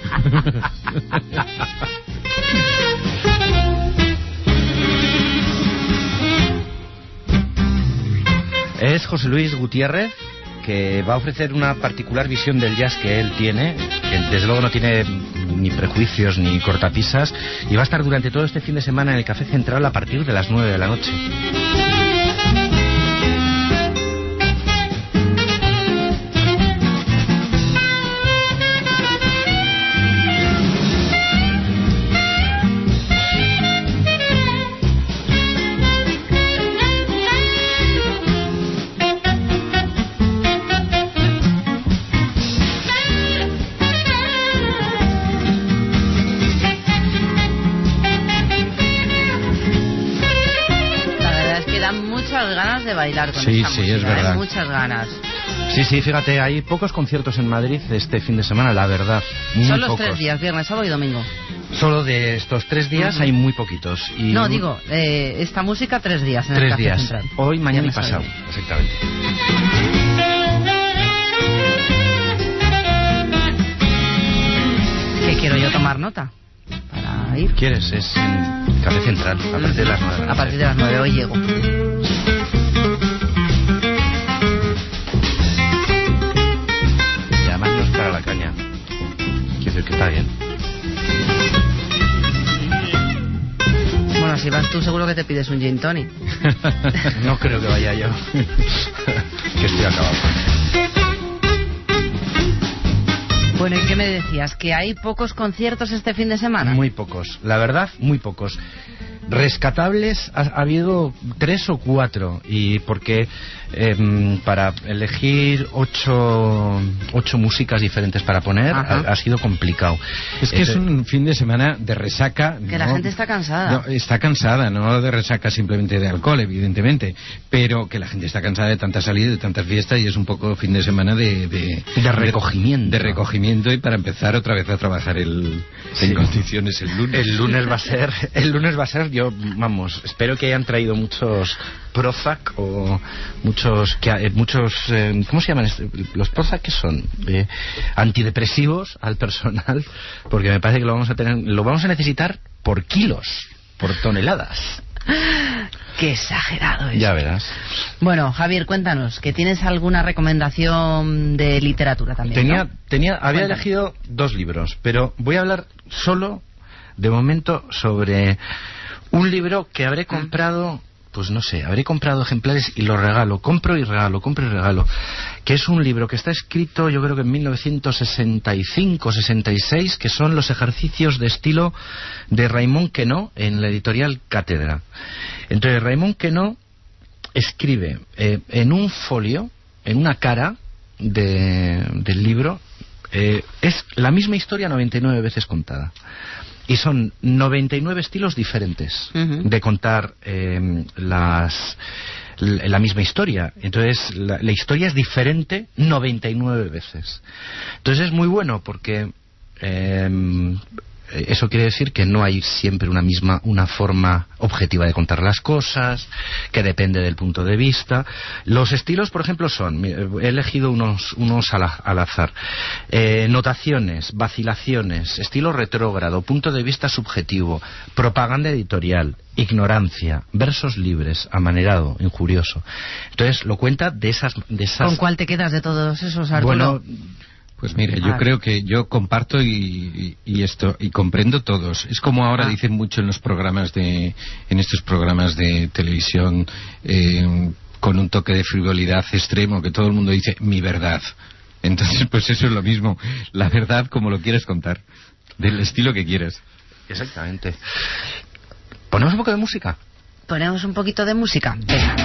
Speaker 19: Es José Luis Gutiérrez, que va a ofrecer una particular visión del jazz que él tiene, que desde luego no tiene ni prejuicios ni cortapisas, y va a estar durante todo este fin de semana en el Café Central a partir de las 9 de la noche.
Speaker 1: De bailar con
Speaker 20: sí,
Speaker 1: esta música,
Speaker 20: es verdad.
Speaker 1: Hay muchas ganas.
Speaker 19: Sí, fíjate, hay pocos conciertos en Madrid este fin de semana, la verdad.
Speaker 1: Son los 3 días, viernes, sábado y domingo.
Speaker 19: Solo de estos 3 días hay muy poquitos. Y
Speaker 1: no, digo, esta música 3 días en
Speaker 19: 3
Speaker 1: el Café
Speaker 19: días.
Speaker 1: Central.
Speaker 19: Hoy, mañana y pasado, exactamente.
Speaker 1: ¿Qué quiero yo tomar nota? Para ir.
Speaker 19: ¿Quieres? Es en Café Central, a partir de las 9.
Speaker 1: A partir de las 9, hoy llego.
Speaker 19: Y además no es cara la caña. Quiero decir que está bien.
Speaker 1: Bueno, si vas tú seguro que te pides un gin tonic.
Speaker 19: No creo que vaya yo. Que estoy acabado.
Speaker 1: Bueno, ¿y qué me decías? ¿Que hay pocos conciertos este fin de semana?
Speaker 19: Muy pocos, la verdad, muy pocos. Rescatables ha habido 3 o 4, y porque para elegir 8 músicas diferentes para poner ha sido complicado.
Speaker 20: Es que es un fin de semana de resaca.
Speaker 1: Que la gente está cansada.
Speaker 20: No, está cansada, no de resaca simplemente de alcohol, evidentemente, pero que la gente está cansada de tantas salidas, de tantas fiestas, y es un poco fin de semana de
Speaker 19: recogimiento.
Speaker 20: De recogimiento, y para empezar otra vez a trabajar en condiciones el lunes.
Speaker 19: El lunes va a ser yo, vamos, espero que hayan traído muchos Prozac o muchos ¿cómo se llaman? Los Prozac, ¿qué son? Antidepresivos al personal, porque me parece que lo vamos a necesitar por kilos, por toneladas.
Speaker 1: Qué exagerado es.
Speaker 19: Ya verás.
Speaker 1: Bueno, Javier, cuéntanos, que tienes alguna recomendación de literatura también,
Speaker 19: había elegido 2 libros, pero voy a hablar solo, de momento, sobre un libro que habré comprado, pues no sé, habré comprado ejemplares y lo regalo, compro y regalo, que es un libro que está escrito, yo creo que en 1965-66, que son los ejercicios de estilo de Raymond Queneau en la editorial Cátedra. Entonces, Raymond Queneau escribe en un folio, en una cara del libro, es la misma historia 99 veces contada. Y son 99 estilos diferentes de contar la misma historia. Entonces, la historia es diferente 99 veces. Entonces, es muy bueno porque eso quiere decir que no hay siempre una forma objetiva de contar las cosas, que depende del punto de vista. Los estilos, por ejemplo, son, he elegido unos al azar: notaciones, vacilaciones, estilo retrógrado, punto de vista subjetivo, propaganda editorial, ignorancia, versos libres, amanerado, injurioso. Entonces lo cuenta de esas...
Speaker 1: ¿Con cuál te quedas de todos esos, Arturo?
Speaker 19: Bueno,
Speaker 20: pues mire, yo creo que yo comparto y comprendo todos. Es como ahora dicen mucho en estos programas de televisión, con un toque de frivolidad extremo, que todo el mundo dice mi verdad. Entonces, pues eso es lo mismo, la verdad como lo quieres contar, del estilo que quieres.
Speaker 19: Exactamente. ¿Ponemos un poco de música?
Speaker 1: Ponemos un poquito de música.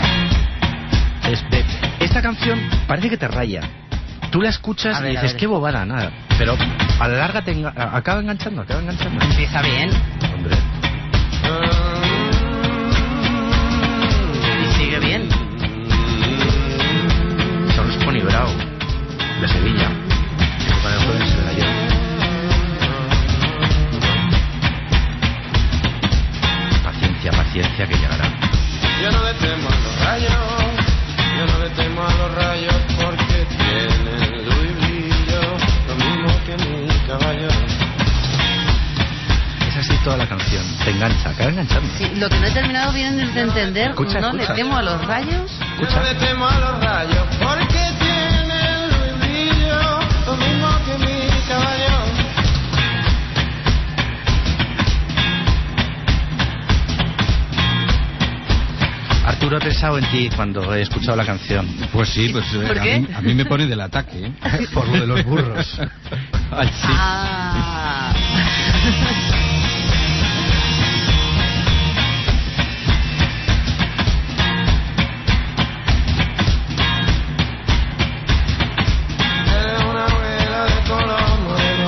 Speaker 19: Esta canción parece que te raya. Tú la escuchas y dices, qué bobada, nada. Pero a la larga acaba enganchando.
Speaker 1: Empieza bien.
Speaker 19: Hombre.
Speaker 1: Y sigue bien.
Speaker 19: Son los Pony Bravo, de Sevilla. Con el joven se la lleva. Paciencia que llegará.
Speaker 18: Yo no le temo a los rayos, yo no le temo a los rayos porque tienen luz y brillo, lo mismo que mi caballo.
Speaker 19: Es así toda la canción, te engancha, acaba enganchando.
Speaker 1: Sí, lo que no he terminado bien es de entender,
Speaker 19: escucha.
Speaker 1: Le temo a los rayos.
Speaker 18: Yo no le temo a los rayos porque tienen luz y brillo, lo mismo que mi caballo.
Speaker 19: Arturo, he pensado en ti cuando he escuchado la canción.
Speaker 20: Pues sí, pues
Speaker 1: ¿Por qué?
Speaker 20: A mí me pone del ataque, ¿eh?
Speaker 19: Por lo de los burros.
Speaker 20: Ay, sí.
Speaker 1: Ah.
Speaker 18: Eres una abuela de color moreno,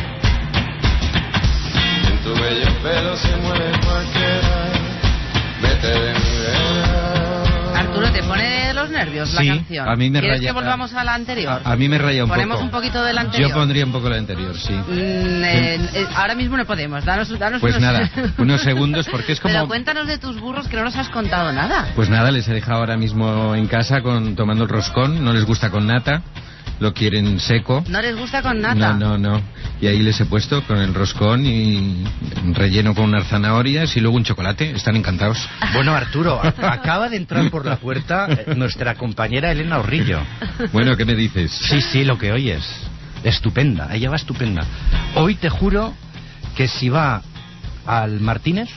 Speaker 18: en tu bello pelo se mueve cualquiera. Vete de mi vera.
Speaker 1: Arturo, ¿te pone los nervios la canción?
Speaker 20: A mí me
Speaker 1: ¿Quieres
Speaker 20: raya.
Speaker 1: que volvamos a la anterior?
Speaker 20: A mí me raya un poco.
Speaker 1: ¿Ponemos un poquito de la anterior?
Speaker 20: Yo pondría un poco la anterior, sí.
Speaker 1: Ahora mismo no podemos. Danos
Speaker 20: Pues
Speaker 1: unos...
Speaker 20: nada, unos segundos, porque es como...
Speaker 1: Pero cuéntanos de tus burros, que no nos has contado nada.
Speaker 20: Pues nada, les he dejado ahora mismo en casa tomando el roscón. No les gusta con nata, lo quieren seco.
Speaker 1: ¿No les gusta con nata?
Speaker 20: No. Y ahí les he puesto con el roscón y relleno con unas zanahorias y luego un chocolate. Están encantados.
Speaker 19: Bueno, Arturo, acaba de entrar por la puerta nuestra compañera Elena Orrillo.
Speaker 20: Bueno, ¿qué me dices?
Speaker 19: Sí, lo que oyes. Estupenda, ella va estupenda. Hoy te juro que si va al Martínez,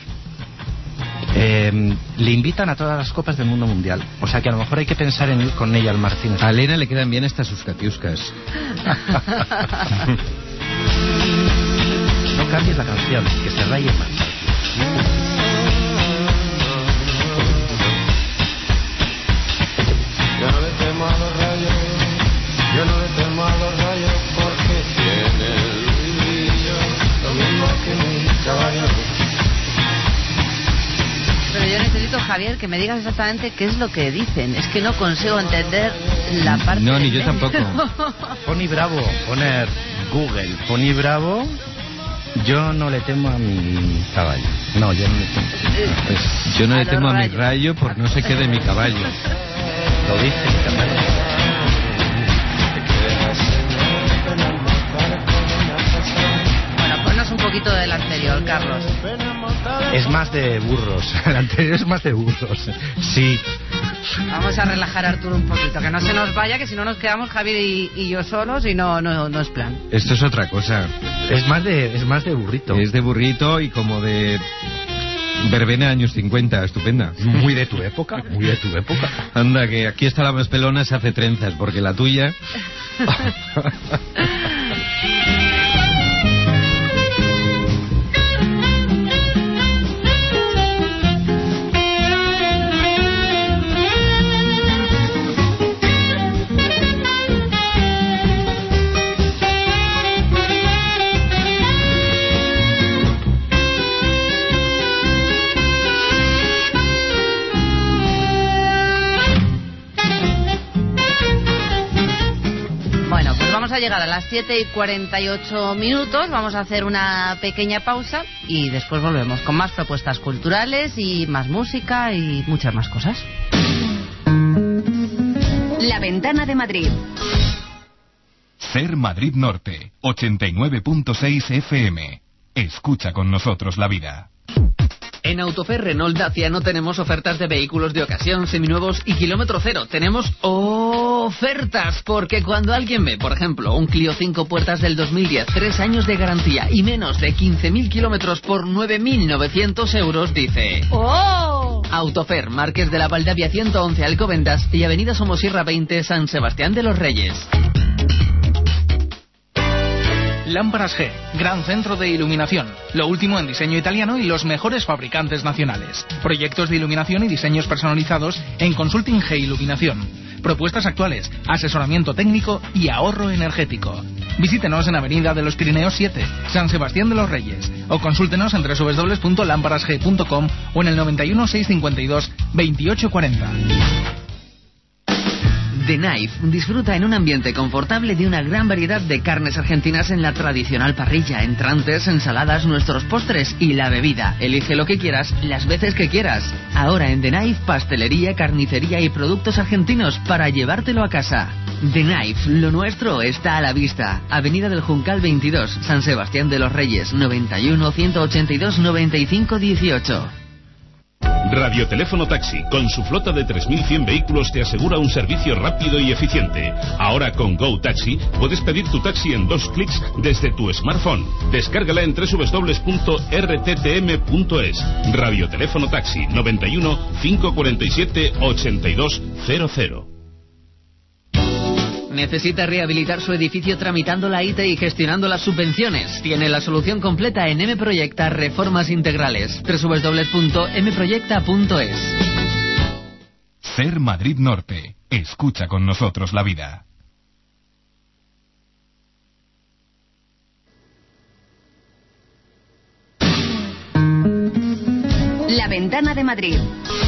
Speaker 19: le invitan a todas las copas del mundo mundial. O sea que a lo mejor hay que pensar en ir con ella al Martínez.
Speaker 20: A Elena le quedan bien estas sus catiuscas.
Speaker 19: No cambies la canción, que se raye más.
Speaker 18: Yo no le temo a los rayos, yo no le temo a los rayos porque tiene luz y brillo, lo mismo que mi caballo.
Speaker 1: Pero yo necesito, Javier, que me digas exactamente qué es lo que dicen. Es que no consigo entender la parte.
Speaker 20: No, ni yo tampoco.
Speaker 19: Pony Bravo, poner Google, Pony Bravo, Yo no le temo a mi caballo. No, yo no le temo.
Speaker 20: Yo no le temo a mi rayo porque no se quede mi caballo.
Speaker 19: Lo dice mi caballo.
Speaker 1: Bueno, ponnos un poquito del anterior, Carlos.
Speaker 19: Es más de burros. El anterior es más de burros. Sí.
Speaker 1: Vamos a relajar a Arturo un poquito, que no se nos vaya, que si no nos quedamos Javier y yo solos y no es plan.
Speaker 20: Esto es otra cosa.
Speaker 19: Es más de burrito.
Speaker 20: Es de burrito y como de verbena años 50, estupenda.
Speaker 19: Muy de tu época, muy de tu época.
Speaker 20: Anda, que aquí está la más pelona, se hace trenzas, porque la tuya...
Speaker 1: Vamos a llegar a las 7:48. Vamos a hacer una pequeña pausa y después volvemos con más propuestas culturales y más música y muchas más cosas.
Speaker 12: La Ventana de Madrid.
Speaker 3: Ser Madrid Norte, 89.6 FM. Escucha con nosotros la vida.
Speaker 17: En Autofer Renault Dacia no tenemos ofertas de vehículos de ocasión, seminuevos y kilómetro cero. Tenemos ofertas, porque cuando alguien ve, por ejemplo, un Clio 5 puertas del 2010, 3 años de garantía y menos de 15.000 kilómetros por 9.900 euros, dice... ¡Oh! Autofer, Marqués de la Valdavia 111 Alcobendas y Avenida Somosierra 20 San Sebastián de los Reyes.
Speaker 14: Lámparas G, gran centro de iluminación. Lo último en diseño italiano y los mejores fabricantes nacionales. Proyectos de iluminación y diseños personalizados en Consulting G Iluminación. Propuestas actuales, asesoramiento técnico y ahorro energético. Visítenos en Avenida de los Pirineos 7, San Sebastián de los Reyes. O consúltenos en www.lamparasg.com o en el 91 652 2840.
Speaker 17: The Knife disfruta en un ambiente confortable de una gran variedad de carnes argentinas en la tradicional parrilla, entrantes, ensaladas, nuestros postres y la bebida. Elige lo que quieras, las veces que quieras. Ahora en The Knife, pastelería, carnicería y productos argentinos para llevártelo a casa. The Knife, lo nuestro está a la vista. Avenida del Juncal 22, San Sebastián de los Reyes, 91 182 95 18.
Speaker 2: Radioteléfono Taxi, con su flota de 3.100 vehículos, te asegura un servicio rápido y eficiente. Ahora con Go Taxi puedes pedir tu taxi en 2 clics desde tu smartphone. Descárgala en www.rttm.es. Radioteléfono Taxi, 91 547 8200.
Speaker 17: ¿Necesita rehabilitar su edificio tramitando la IT y gestionando las subvenciones? Tiene la solución completa en M-Proyecta Reformas Integrales. www.mproyecta.es.
Speaker 3: Ser Madrid Norte. Escucha con nosotros la vida.
Speaker 12: La Ventana de Madrid.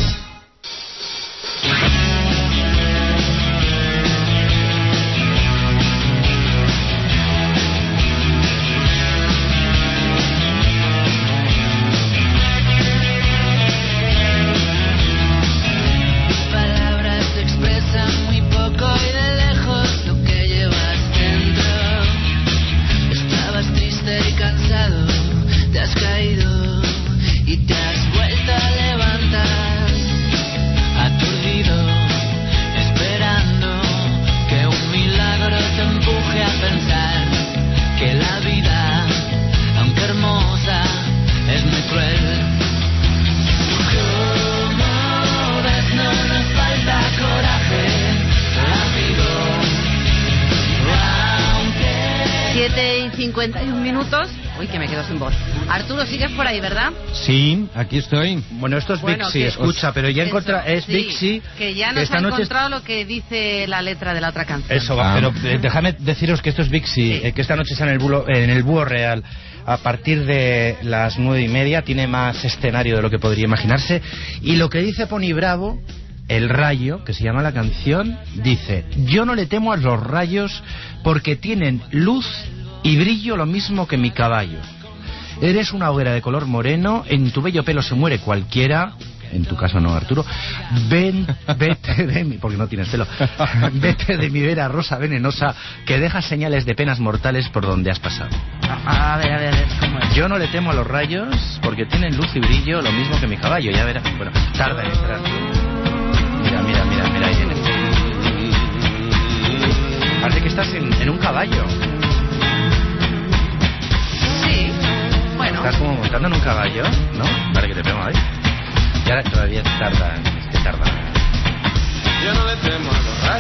Speaker 1: y 51 minutos. Uy, que me quedo sin voz. Arturo, sigues por ahí, ¿verdad?
Speaker 20: Sí, aquí estoy.
Speaker 19: Bueno, esto es Bixi, escucha, pero ya es
Speaker 1: sí,
Speaker 19: Bixi.
Speaker 1: Que ya nos ha encontrado lo que dice la letra de la otra canción.
Speaker 19: Eso va, pero dejadme deciros que esto es Bixi, que esta noche está en el Búho Real. A partir de las 9:30 tiene más escenario de lo que podría imaginarse. Y lo que dice Pony Bravo, El Rayo, que se llama la canción, dice: yo no le temo a los rayos porque tienen luz y brillo lo mismo que mi caballo. Eres una hoguera de color moreno, en tu bello pelo se muere cualquiera. En tu caso no, Arturo. Vete de mí, porque no tienes pelo. Vete de mi vera rosa venenosa, que deja señales de penas mortales por donde has pasado.
Speaker 1: A ver, ¿cómo es?
Speaker 19: Yo no le temo a los rayos, porque tienen luz y brillo, lo mismo que mi caballo, ya verás. Bueno, tarda en entrar. Mira, ahí viene. Parece que estás en un caballo.
Speaker 1: Sí, bueno.
Speaker 19: Estás como montando en un caballo, ¿no? Vale, que te pego ahí. Y ahora todavía tarda.
Speaker 18: Yo no le temo a los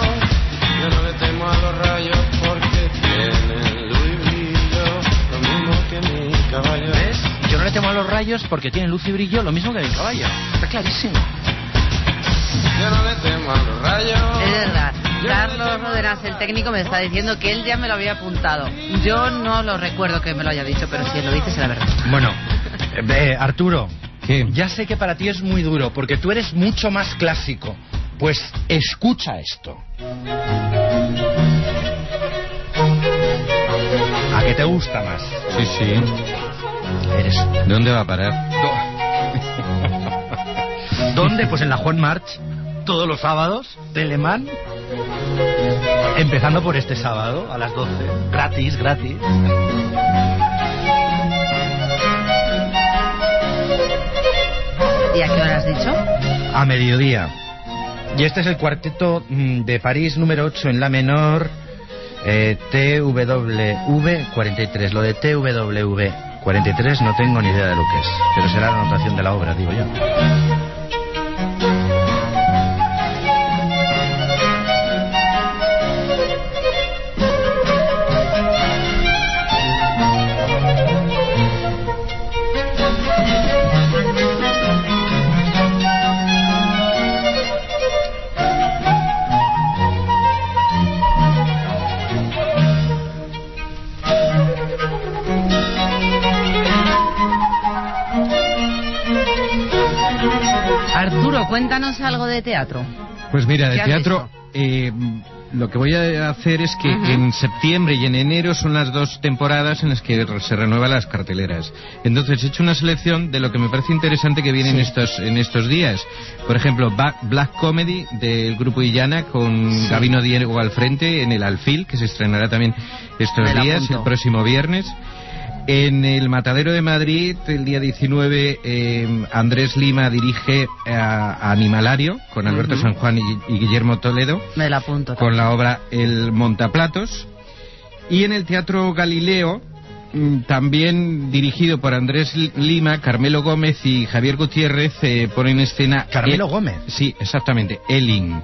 Speaker 18: rayos, porque tienen luz y brillo, lo mismo que mi caballo.
Speaker 19: ¿Ves? Yo no le temo a los rayos porque tienen luz y brillo, lo mismo que mi caballo. Está clarísimo.
Speaker 18: Yo no le temo a los rayos.
Speaker 1: Es verdad. Carlos Roderas, el técnico, me está diciendo que él ya me lo había apuntado. Yo no lo recuerdo que me lo haya dicho, pero si él lo dice, será verdad.
Speaker 19: Bueno, Arturo, ¿qué? Ya sé que para ti es muy duro, porque tú eres mucho más clásico. Pues escucha esto. ¿A qué te gusta más?
Speaker 20: Sí.
Speaker 19: Eres...
Speaker 20: ¿Dónde va a parar?
Speaker 19: ¿Dónde? Pues en la Juan March, todos los sábados, Telemán. Empezando por este sábado, a las 12. Gratis.
Speaker 1: ¿Y a qué hora has dicho?
Speaker 19: A mediodía. Y este es el cuarteto de París número 8 en la menor, TWV 43. Lo de TWV 43 no tengo ni idea de lo que es, pero será la notación de la obra, digo yo.
Speaker 1: Arturo, cuéntanos algo de teatro.
Speaker 20: Pues mira, de
Speaker 1: ¿Qué has
Speaker 20: teatro, lo que voy a hacer es que en septiembre y en enero son las 2 temporadas en las que se renuevan las carteleras. Entonces he hecho una selección de lo que me parece interesante que viene en estos días. Por ejemplo, Black Comedy del grupo Illana con Gabino Diego al frente en el Alfil, que se estrenará también estos días, el próximo viernes. En el Matadero de Madrid, el día 19, Andrés Lima dirige a Animalario, con Alberto San Juan y Guillermo Toledo.
Speaker 1: Me la apunto.
Speaker 20: Con la obra El Montaplatos. Y en el Teatro Galileo, también dirigido por Andrés Lima, Carmelo Gómez y Javier Gutiérrez, ponen en escena...
Speaker 19: ¿Carmelo Gómez?
Speaker 20: Sí, exactamente, Elin.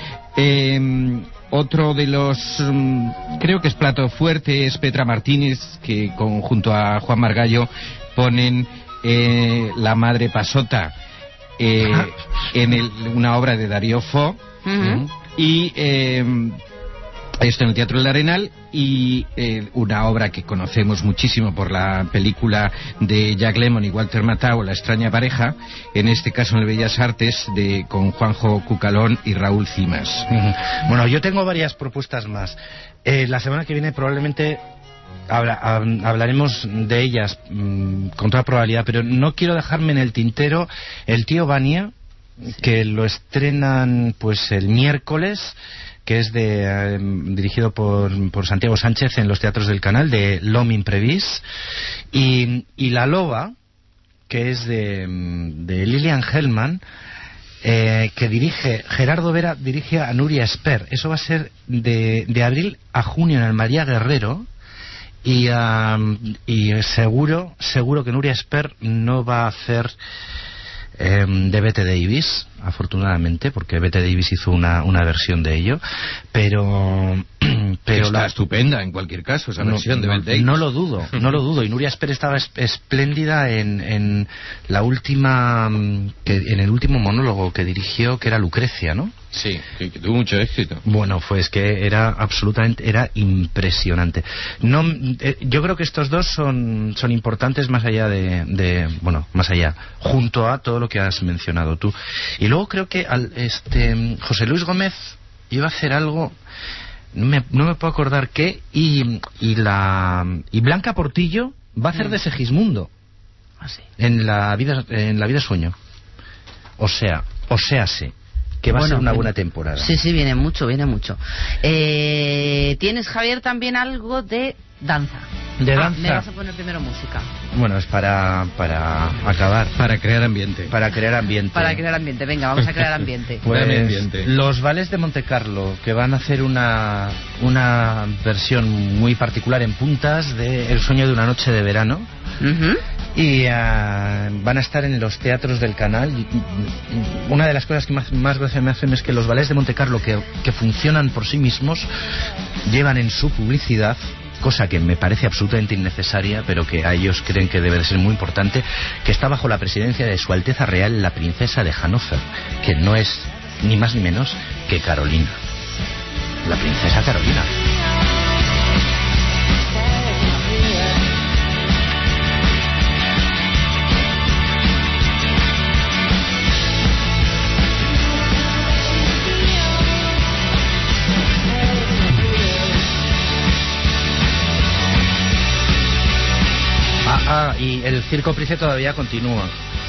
Speaker 20: Otro de los, creo que es plato fuerte, es Petra Martínez, que junto a Juan Margallo ponen La Madre Pasota, en una obra de Darío Fo, y esto en el Teatro del Arenal, y una obra que conocemos muchísimo por la película de Jack Lemmon y Walter Matthau, La extraña pareja, en este caso en el Bellas Artes, con Juanjo Cucalón y Raúl Cimas.
Speaker 19: Bueno, yo tengo varias propuestas más. La semana que viene probablemente hablaremos de ellas con toda probabilidad, pero no quiero dejarme en el tintero El tío Vania, que lo estrenan pues el miércoles, que es dirigido por Santiago Sánchez en los teatros del Canal, de L'Homme Imprevis, y La Loba, que es de Lilian Hellman, que dirige Gerardo Vera, dirige a Nuria Esper. Eso va a ser de abril a junio en el María Guerrero, y seguro que Nuria Esper no va a hacer de Bette Davis, afortunadamente, porque Bette Davis hizo una versión de ello, pero
Speaker 20: está estupenda en cualquier caso esa versión de Bette Davis.
Speaker 19: No lo dudo, y Nuria Esper estaba espléndida en la última, en el último monólogo que dirigió, que era Lucrecia, ¿no?
Speaker 20: Sí, que tuvo mucho éxito.
Speaker 19: Bueno, pues que era impresionante. Yo creo que estos dos son importantes más allá junto a todo lo que has mencionado tú. Y luego creo que José Luis Gómez iba a hacer algo, no me puedo acordar qué, y Blanca Portillo va a hacer de Segismundo. En la vida sueño. O sea, que va a ser una buena temporada.
Speaker 1: Sí, viene mucho. ¿Tienes, Javier, también algo de danza?
Speaker 19: ¿De danza?
Speaker 1: Me vas a poner primero música.
Speaker 19: Bueno, es para acabar.
Speaker 20: Para crear ambiente.
Speaker 1: Venga, vamos a crear ambiente.
Speaker 19: Pues los Ballets de Montecarlo, que van a hacer una versión muy particular en puntas de El sueño de una noche de verano. Y van a estar en los teatros del Canal. Y una de las cosas que más gracia me hacen es que los Ballets de Montecarlo, que funcionan por sí mismos, llevan en su publicidad, cosa que me parece absolutamente innecesaria, pero que a ellos creen que debe de ser muy importante, que está bajo la presidencia de Su Alteza Real la Princesa de Hannover, que no es ni más ni menos que Carolina, la princesa Carolina. Y el Circo Price todavía continúa.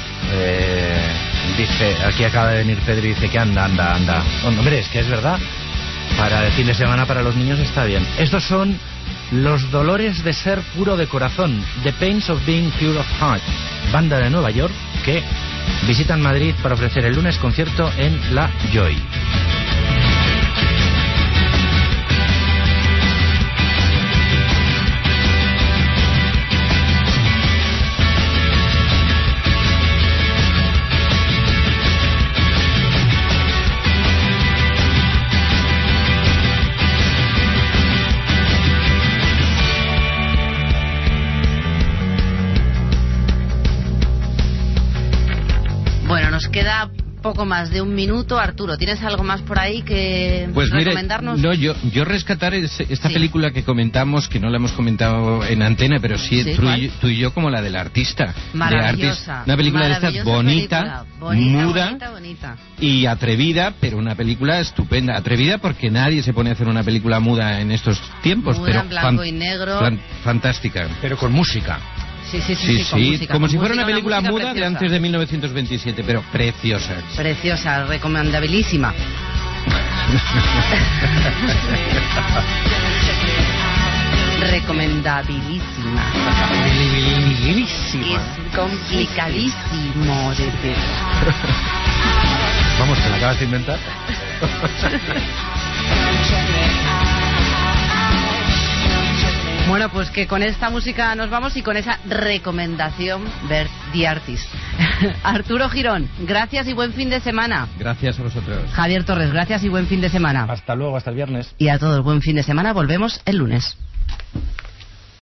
Speaker 19: Dice, aquí acaba de venir Pedro y dice que anda. Hombre, es que es verdad. Para el fin de semana para los niños está bien. Estos son Los Dolores de Ser Puro de Corazón, The Pains of Being Pure of Heart, banda de Nueva York que visitan Madrid para ofrecer el lunes concierto en La Joy.
Speaker 1: Queda poco más de un minuto. Arturo, ¿tienes algo más por ahí que recomendarnos?
Speaker 20: Mire, no, yo rescatar esta película que comentamos, que no la hemos comentado en antena, pero sí tú y yo, como la del artista.
Speaker 1: Maravillosa.
Speaker 20: Una película de estas bonita, muda y atrevida, pero una película estupenda. Atrevida porque nadie se pone a hacer una película muda en estos tiempos,
Speaker 1: muda,
Speaker 20: pero
Speaker 1: en blanco y negro.
Speaker 20: Fantástica.
Speaker 19: Pero con música.
Speaker 1: Sí, con música,
Speaker 20: como si fuera
Speaker 1: música,
Speaker 20: una película muda
Speaker 1: preciosa.
Speaker 20: De antes de 1927, pero preciosa.
Speaker 1: Preciosa, recomendabilísima. Recomendabilísima. Es complicadísimo de ver.
Speaker 19: Vamos, ¿te la acabas de inventar?
Speaker 1: Bueno, pues que con esta música nos vamos y con esa recomendación, ver The Artist. Arturo Girón, gracias y buen fin de semana.
Speaker 20: Gracias a vosotros.
Speaker 1: Javier Torres, gracias y buen fin de semana.
Speaker 19: Hasta luego, hasta el viernes.
Speaker 1: Y a todos, buen fin de semana, volvemos el lunes.